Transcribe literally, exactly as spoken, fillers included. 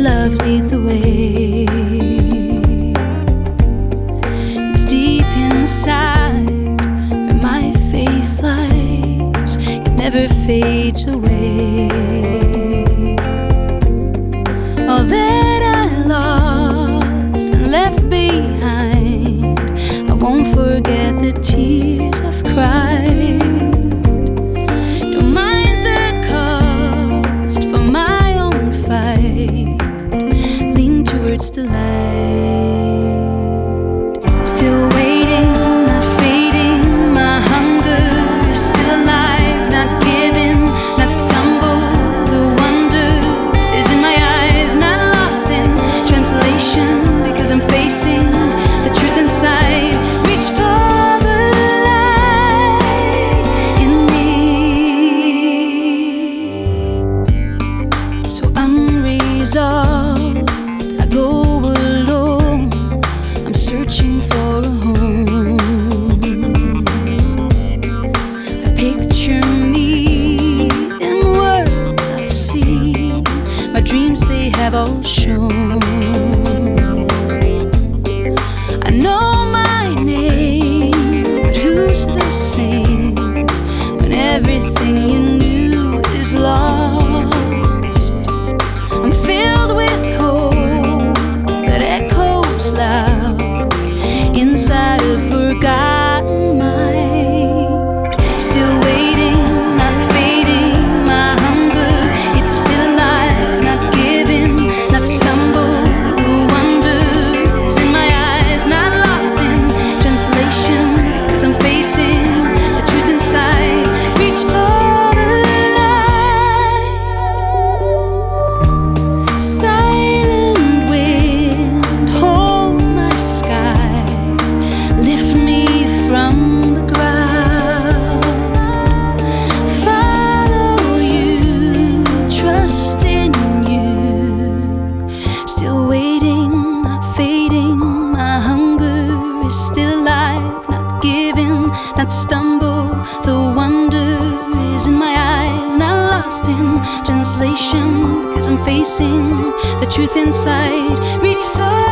love lead the way. It's deep inside where my faith lies. It never fades away. All that I lost and left behind, I won't forget the tears I've cried. Don't mind the cost for my own fight. Lean towards the light. Still waiting, not fading. My hunger is still alive, not giving, not stumble. The wonder is in my eyes, not lost in translation, because I'm facing the truth inside. Reach for the light in me. So unresolved, I go alone. I'm searching for a home. I picture me in words I've seen. My dreams, they have all shown. I know my name, but who's the same when everything you knew is lost? I'm filled with hope that echoes loud inside a forgotten mind. Still waiting, not fading. My hunger, it's still alive, not giving, not stumble. The wonder is in my eyes, not lost in translation, because I'm facing the truth inside. Reach for the light. Silent wind, hold my sky. Lift me from the ground. Follow you, trust in you. Still waiting, not fading. My hunger is still alive, not giving, not stumble. The wonder is in my eyes, not lost in translation, because I'm facing the truth inside. Reach for